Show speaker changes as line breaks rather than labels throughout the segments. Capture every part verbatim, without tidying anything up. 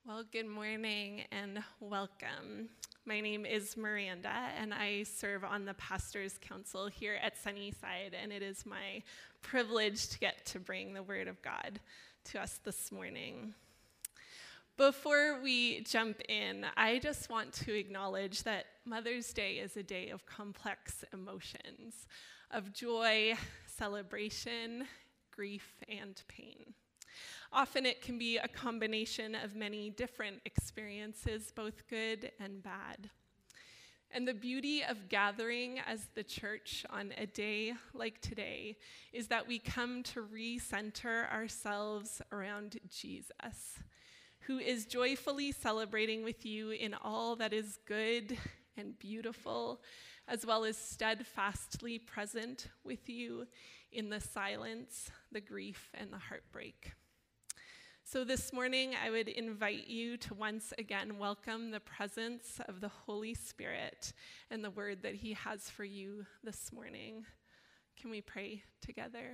Well, good morning and welcome. My name is Miranda, and I serve on the Pastors' Council here at Sunnyside, and it is my privilege to get to bring the Word of God to us this morning. Before we jump in, I just want to acknowledge that Mother's Day is a day of complex emotions, of joy, celebration, grief, and pain. Often it can be a combination of many different experiences, both good and bad. And the beauty of gathering as the church on a day like today is that we come to recenter ourselves around Jesus, who is joyfully celebrating with you in all that is good and beautiful, as well as steadfastly present with you in the silence, the grief, and the heartbreak. So this morning, I would invite you to once again welcome the presence of the Holy Spirit and the word that he has for you this morning. Can we pray together?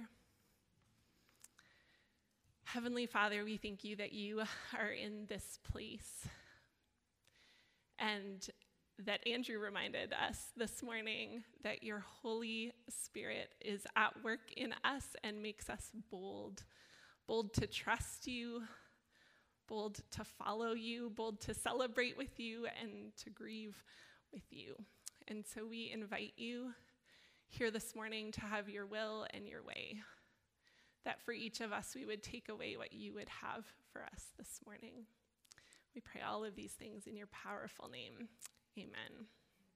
Heavenly Father, we thank you that you are in this place, and that Andrew reminded us this morning that your Holy Spirit is at work in us and makes us bold. Bold to trust you, bold to follow you, bold to celebrate with you, and to grieve with you. And so we invite you here this morning to have your will and your way, that for each of us we would take away what you would have for us this morning. We pray all of these things in your powerful name. Amen.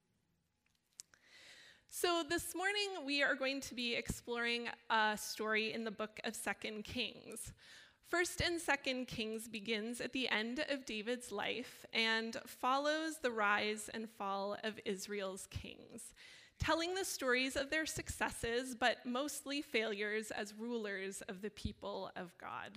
So this morning, we are going to be exploring a story in the book of Second Kings. First and Second Kings begins at the end of David's life and follows the rise and fall of Israel's kings, telling the stories of their successes, but mostly failures as rulers of the people of God.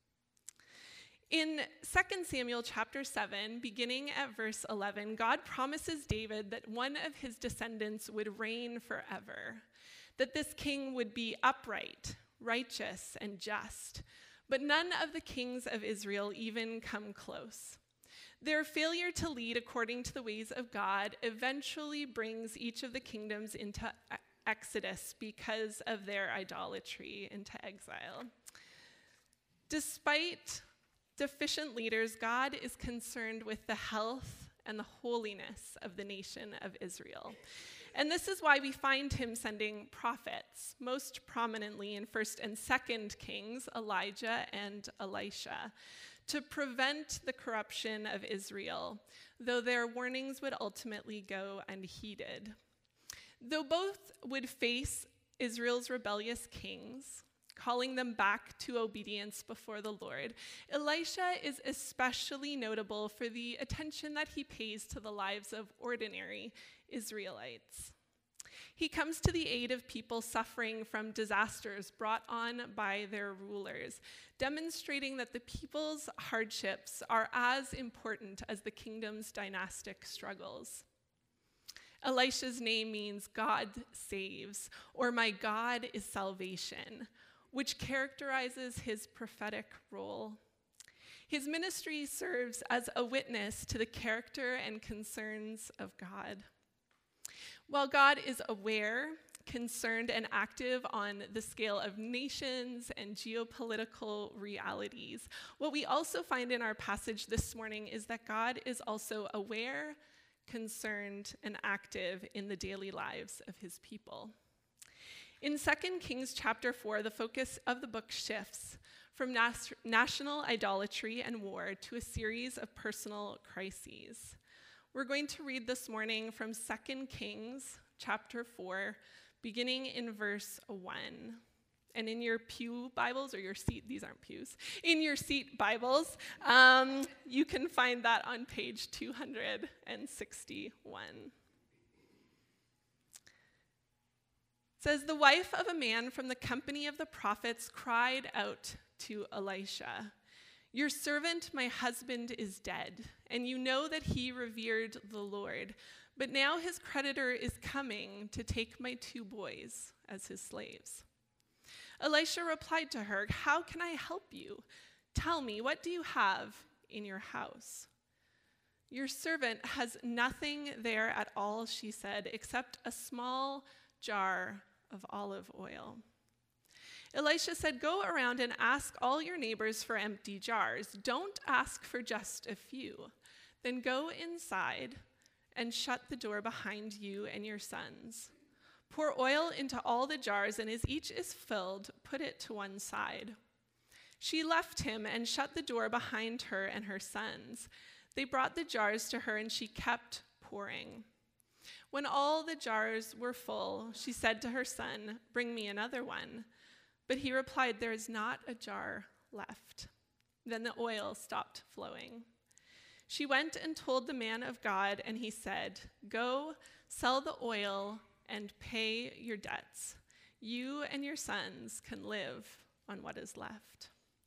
In Second Samuel chapter seven, beginning at verse eleven, God promises David that one of his descendants would reign forever, that this king would be upright, righteous, and just. But none of the kings of Israel even come close. Their failure to lead according to the ways of God eventually brings each of the kingdoms into exodus because of their idolatry, into exile. Despite deficient leaders, God is concerned with the health and the holiness of the nation of Israel. And this is why we find him sending prophets, most prominently in First and Second Kings, Elijah and Elisha, to prevent the corruption of Israel, though their warnings would ultimately go unheeded. Though both would face Israel's rebellious kings, calling them back to obedience before the Lord, Elisha is especially notable for the attention that he pays to the lives of ordinary Israelites. He comes to the aid of people suffering from disasters brought on by their rulers, demonstrating that the people's hardships are as important as the kingdom's dynastic struggles. Elisha's name means God saves, or my God is salvation, which characterizes his prophetic role. His ministry serves as a witness to the character and concerns of God. While God is aware, concerned, and active on the scale of nations and geopolitical realities, what we also find in our passage this morning is that God is also aware, concerned, and active in the daily lives of his people. In Second Kings chapter four, the focus of the book shifts from nas- national idolatry and war to a series of personal crises. We're going to read this morning from Second Kings chapter four, beginning in verse one. And in your pew Bibles, or your seat, these aren't pews, in your seat Bibles, um, you can find that on page two hundred sixty-one. It says, the wife of a man from the company of the prophets cried out to Elisha, your servant, my husband, is dead, and you know that he revered the Lord. But now his creditor is coming to take my two boys as his slaves. Elisha replied to her, how can I help you? Tell me, what do you have in your house?" "Your servant has nothing there at all," she said, "except a small jar of olive oil." Elisha said, "Go around and ask all your neighbors for empty jars. Don't ask for just a few. Then go inside and shut the door behind you and your sons. Pour oil into all the jars, and as each is filled, put it to one side." She left him and shut the door behind her and her sons. They brought the jars to her, and she kept pouring. When all the jars were full, she said to her son, "Bring me another one." But he replied, "There is not a jar left." Then the oil stopped flowing. She went and told the man of God, and he said, "Go, sell the oil and pay your debts. You and your sons can live on what is left."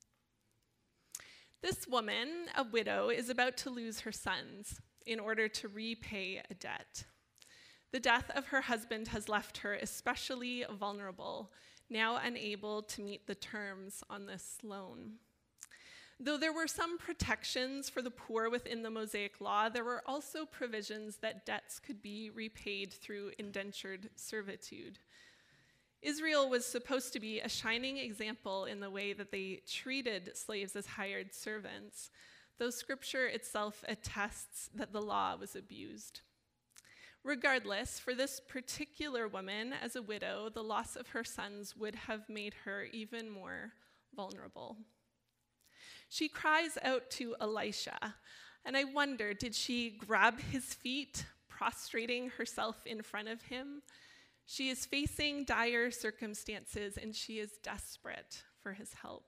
This woman, a widow, is about to lose her sons in order to repay a debt. The death of her husband has left her especially vulnerable, now unable to meet the terms on this loan. Though there were some protections for the poor within the Mosaic law, there were also provisions that debts could be repaid through indentured servitude. Israel was supposed to be a shining example in the way that they treated slaves as hired servants, though Scripture itself attests that the law was abused. Regardless, for this particular woman, as a widow, the loss of her sons would have made her even more vulnerable. She cries out to Elisha, and I wonder, did she grab his feet, prostrating herself in front of him? She is facing dire circumstances, and she is desperate for his help.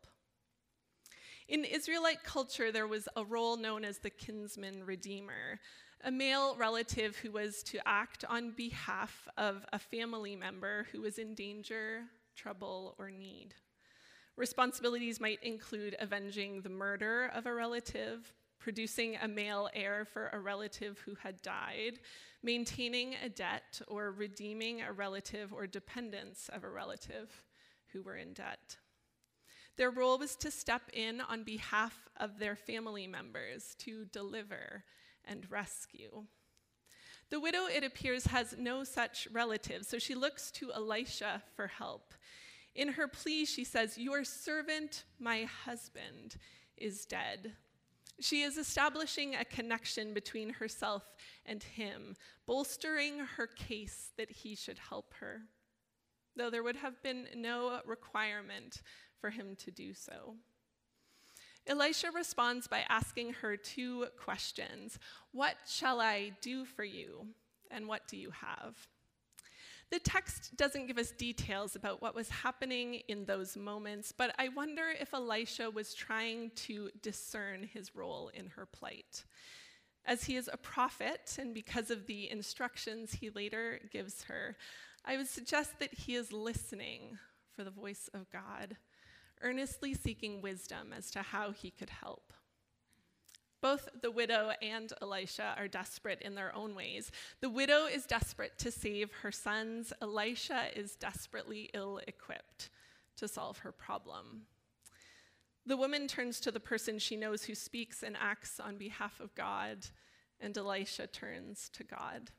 In Israelite culture, there was a role known as the kinsman redeemer, a male relative who was to act on behalf of a family member who was in danger, trouble, or need. Responsibilities might include avenging the murder of a relative, producing a male heir for a relative who had died, maintaining a debt, or redeeming a relative or dependents of a relative who were in debt. Their role was to step in on behalf of their family members to deliver and rescue. The widow, it appears, has no such relatives, so she looks to Elisha for help. In her plea, she says, "Your servant, my husband, is dead." She is establishing a connection between herself and him, bolstering her case that he should help her, though there would have been no requirement for him to do so. Elisha responds by asking her two questions. "What shall I do for you, and what do you have?" The text doesn't give us details about what was happening in those moments, but I wonder if Elisha was trying to discern his role in her plight. As he is a prophet, and because of the instructions he later gives her, I would suggest that he is listening for the voice of God, earnestly seeking wisdom as to how he could help. Both the widow and Elisha are desperate in their own ways. The widow is desperate to save her sons. Elisha is desperately ill-equipped to solve her problem. The woman turns to the person she knows who speaks and acts on behalf of God, and Elisha turns to God.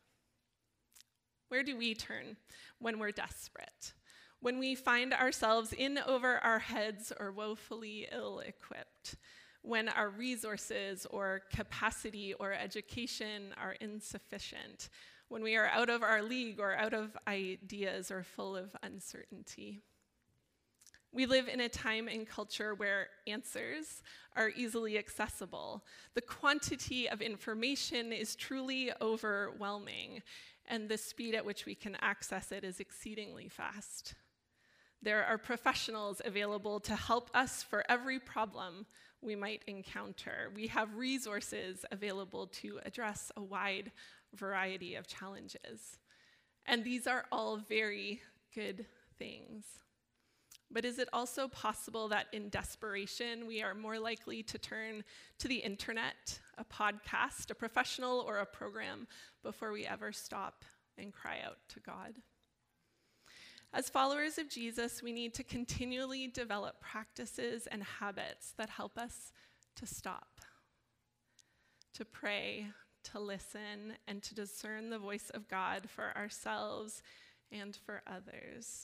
Where do we turn when we're desperate? When we find ourselves in over our heads or woefully ill-equipped? When our resources or capacity or education are insufficient, when we are out of our league or out of ideas or full of uncertainty. We live in a time and culture where answers are easily accessible. The quantity of information is truly overwhelming, and the speed at which we can access it is exceedingly fast. There are professionals available to help us for every problem we might encounter. We have resources available to address a wide variety of challenges. And these are all very good things. But is it also possible that in desperation, we are more likely to turn to the internet, a podcast, a professional, or a program before we ever stop and cry out to God? As followers of Jesus, we need to continually develop practices and habits that help us to stop, to pray, to listen, and to discern the voice of God for ourselves and for others.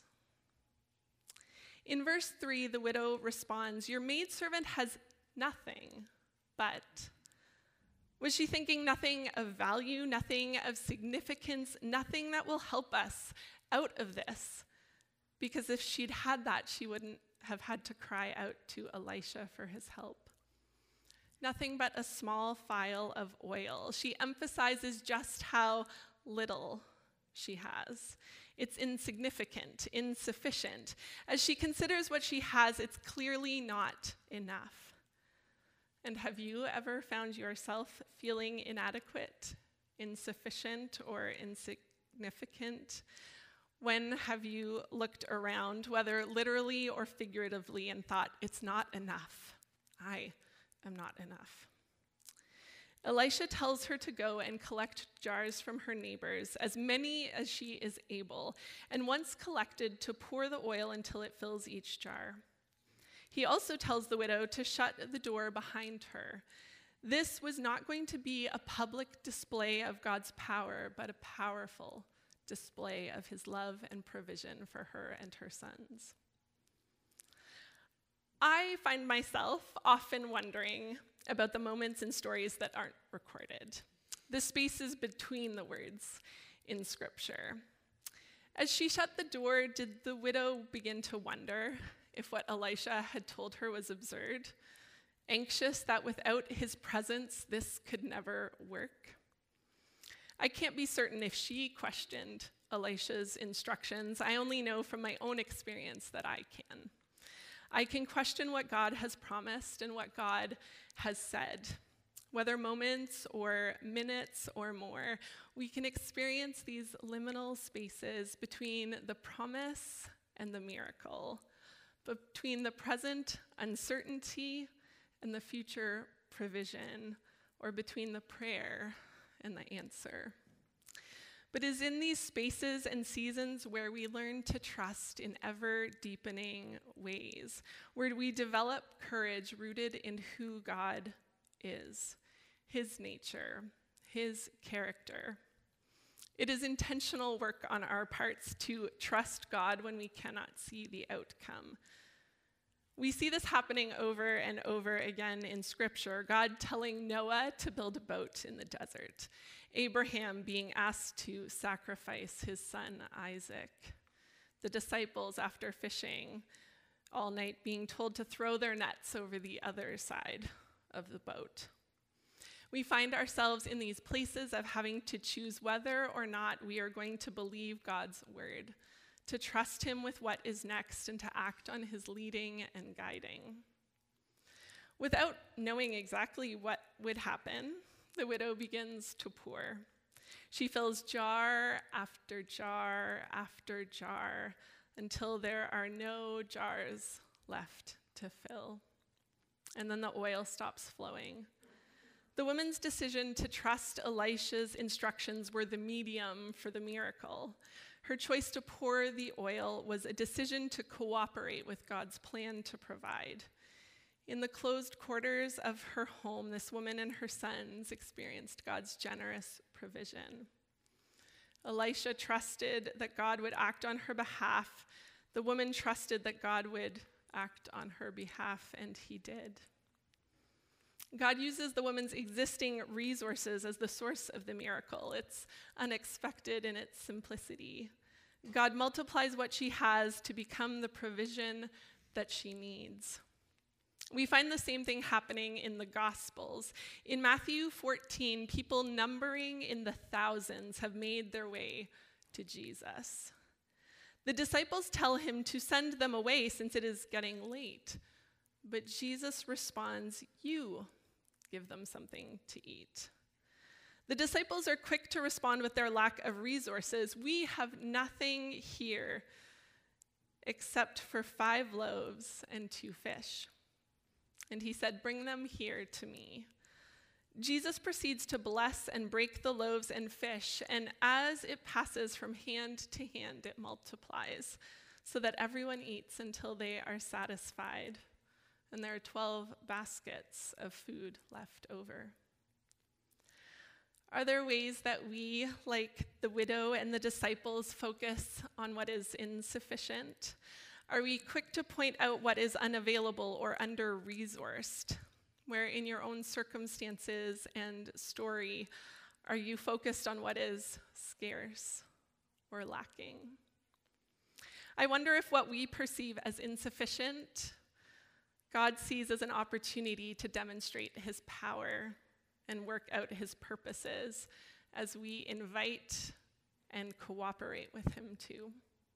In verse three, the widow responds, "Your maidservant has nothing but." Was she thinking nothing of value, nothing of significance, nothing that will help us out of this? Because if she'd had that, she wouldn't have had to cry out to Elisha for his help. Nothing but a small phial of oil. She emphasizes just how little she has. It's insignificant, insufficient. As she considers what she has, it's clearly not enough. And have you ever found yourself feeling inadequate, insufficient, or insignificant? When have you looked around, whether literally or figuratively, and thought, it's not enough? I am not enough. Elisha tells her to go and collect jars from her neighbors, as many as she is able, and once collected, to pour the oil until it fills each jar. He also tells the widow to shut the door behind her. This was not going to be a public display of God's power, but a powerful display of his love and provision for her and her sons. I find myself often wondering about the moments and stories that aren't recorded, the spaces between the words in Scripture. As she shut the door, did the widow begin to wonder if what Elisha had told her was absurd, anxious that without his presence, this could never work? I can't be certain if she questioned Elisha's instructions. I only know from my own experience that I can. I can question what God has promised and what God has said. Whether moments or minutes or more, we can experience these liminal spaces between the promise and the miracle, between the present uncertainty and the future provision, or between the prayer and the answer. But it is in these spaces and seasons where we learn to trust in ever-deepening ways, where we develop courage rooted in who God is, his nature, his character. It is intentional work on our parts to trust God when we cannot see the outcome. We see this happening over and over again in Scripture. God telling Noah to build a boat in the desert. Abraham being asked to sacrifice his son Isaac. The disciples, after fishing all night, being told to throw their nets over the other side of the boat. We find ourselves in these places of having to choose whether or not we are going to believe God's word, to trust him with what is next, and to act on his leading and guiding. Without knowing exactly what would happen, the widow begins to pour. She fills jar after jar after jar until there are no jars left to fill. And then the oil stops flowing. The woman's decision to trust Elisha's instructions were the medium for the miracle. Her choice to pour the oil was a decision to cooperate with God's plan to provide. In the closed quarters of her home, this woman and her sons experienced God's generous provision. Elisha trusted that God would act on her behalf. The woman trusted that God would act on her behalf, and he did. God uses the woman's existing resources as the source of the miracle. It's unexpected in its simplicity. God multiplies what she has to become the provision that she needs. We find the same thing happening in the Gospels. In Matthew fourteen, people numbering in the thousands have made their way to Jesus. The disciples tell him to send them away since it is getting late. But Jesus responds, "You give them something to eat." The disciples are quick to respond with their lack of resources. "We have nothing here except for five loaves and two fish." And he said, "Bring them here to me." Jesus proceeds to bless and break the loaves and fish, and as it passes from hand to hand, it multiplies, so that everyone eats until they are satisfied. And there are twelve baskets of food left over. Are there ways that we, like the widow and the disciples, focus on what is insufficient? Are we quick to point out what is unavailable or under-resourced? Where in your own circumstances and story, are you focused on what is scarce or lacking? I wonder if what we perceive as insufficient, God sees as an opportunity to demonstrate his power and work out his purposes as we invite and cooperate with him too.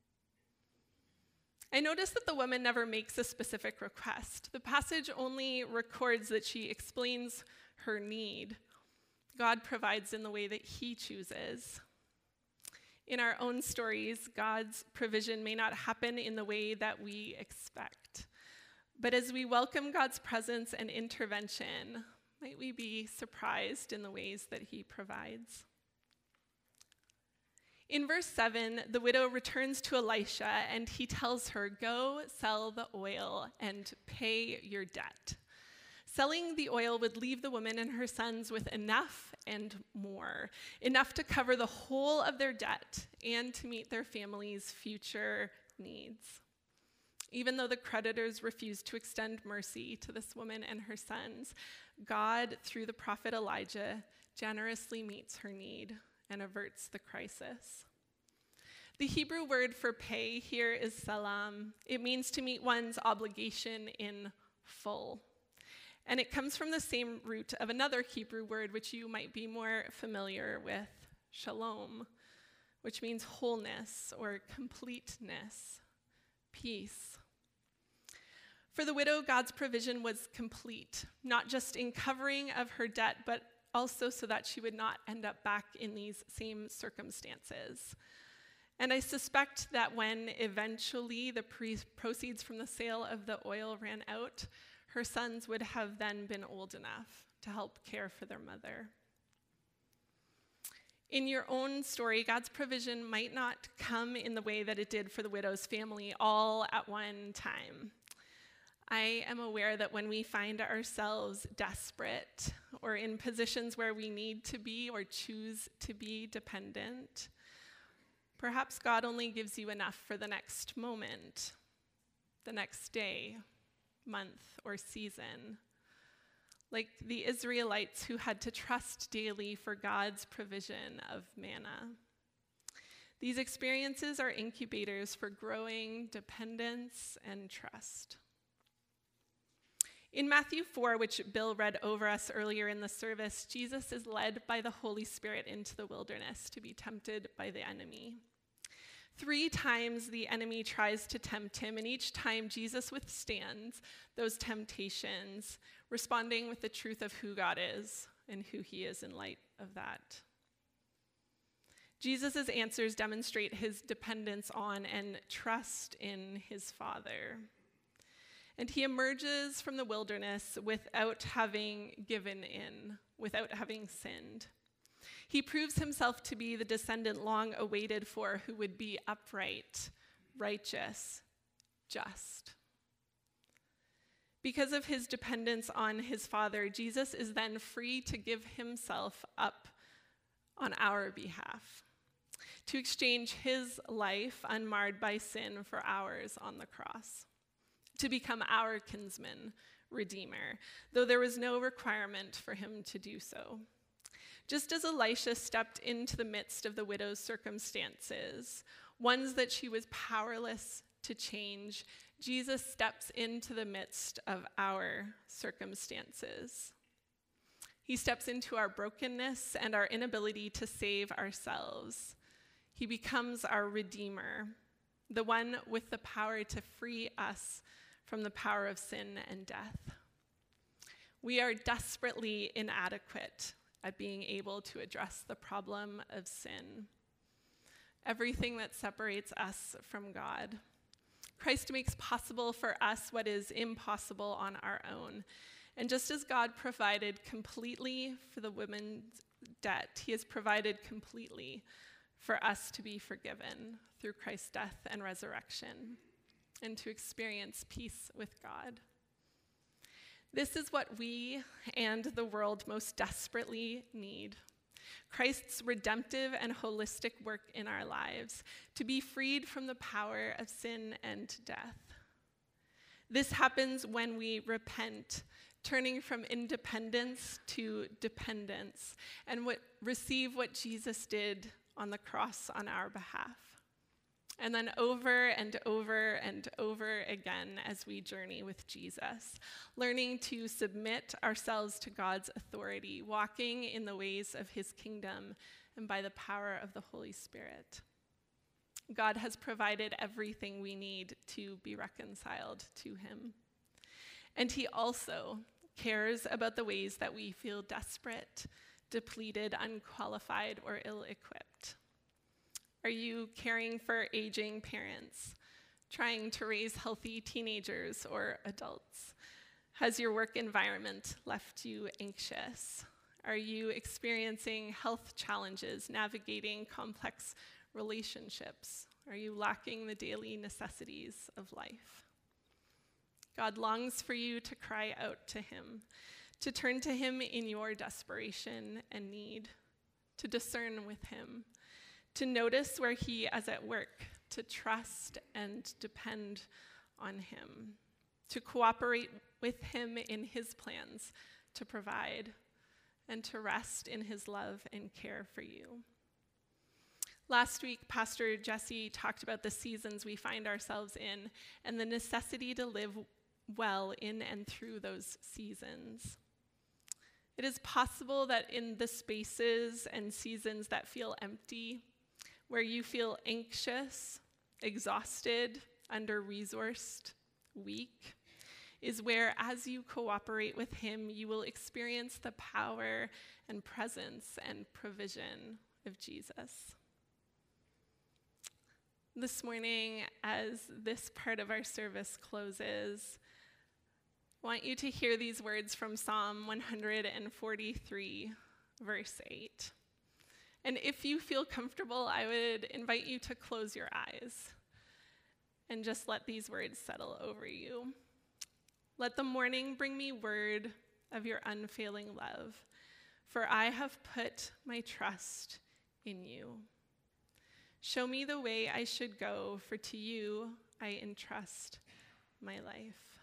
I notice that the woman never makes a specific request. The passage only records that she explains her need. God provides in the way that he chooses. In our own stories, God's provision may not happen in the way that we expect. But as we welcome God's presence and intervention, might we be surprised in the ways that he provides? In verse seven, the widow returns to Elisha and he tells her, "Go sell the oil and pay your debt." Selling the oil would leave the woman and her sons with enough and more, enough to cover the whole of their debt and to meet their family's future needs. Even though the creditors refused to extend mercy to this woman and her sons, God, through the prophet Elijah, generously meets her need and averts the crisis. The Hebrew word for pay here is salam. It means to meet one's obligation in full. And it comes from the same root of another Hebrew word, which you might be more familiar with, shalom, which means wholeness or completeness, peace. For the widow, God's provision was complete, not just in covering of her debt, but also so that she would not end up back in these same circumstances. And I suspect that when eventually the pre- proceeds from the sale of the oil ran out, her sons would have then been old enough to help care for their mother. In your own story, God's provision might not come in the way that it did for the widow's family all at one time. I am aware that when we find ourselves desperate or in positions where we need to be or choose to be dependent, perhaps God only gives you enough for the next moment, the next day, month, or season. Like the Israelites who had to trust daily for God's provision of manna. These experiences are incubators for growing dependence and trust. In Matthew four, which Bill read over us earlier in the service, Jesus is led by the Holy Spirit into the wilderness to be tempted by the enemy. Three times the enemy tries to tempt him, and each time Jesus withstands those temptations, responding with the truth of who God is and who he is in light of that. Jesus' answers demonstrate his dependence on and trust in his Father. And he emerges from the wilderness without having given in, without having sinned. He proves himself to be the descendant long awaited for who would be upright, righteous, just. Because of his dependence on his Father, Jesus is then free to give himself up on our behalf, to exchange his life unmarred by sin for ours on the cross, to become our kinsman, redeemer, though there was no requirement for him to do so. Just as Elisha stepped into the midst of the widow's circumstances, ones that she was powerless to change, Jesus steps into the midst of our circumstances. He steps into our brokenness and our inability to save ourselves. He becomes our Redeemer, the one with the power to free us from the power of sin and death. We are desperately inadequate at being able to address the problem of sin, everything that separates us from God. Christ makes possible for us what is impossible on our own. And just as God provided completely for the woman's debt, he has provided completely for us to be forgiven through Christ's death and resurrection, and to experience peace with God. This is what we and the world most desperately need. Christ's redemptive and holistic work in our lives, to be freed from the power of sin and death. This happens when we repent, turning from independence to dependence, and what, receive what Jesus did on the cross on our behalf. And then over and over and over again as we journey with Jesus, learning to submit ourselves to God's authority, walking in the ways of his kingdom and by the power of the Holy Spirit. God has provided everything we need to be reconciled to him. And he also cares about the ways that we feel desperate, depleted, unqualified, or ill-equipped. Are you caring for aging parents, trying to raise healthy teenagers or adults? Has your work environment left you anxious? Are you experiencing health challenges, navigating complex relationships? Are you lacking the daily necessities of life? God longs for you to cry out to him, to turn to him in your desperation and need, to discern with him, to notice where he is at work, to trust and depend on him, to cooperate with him in his plans to provide, and to rest in his love and care for you. Last week, Pastor Jesse talked about the seasons we find ourselves in and the necessity to live well in and through those seasons. It is possible that in the spaces and seasons that feel empty, where you feel anxious, exhausted, under-resourced, weak, is where, as you cooperate with him, you will experience the power and presence and provision of Jesus. This morning, as this part of our service closes, I want you to hear these words from Psalm one forty-three, verse eight. And if you feel comfortable, I would invite you to close your eyes and just let these words settle over you. Let the morning bring me word of your unfailing love, for I have put my trust in you. Show me the way I should go, for to you I entrust my life.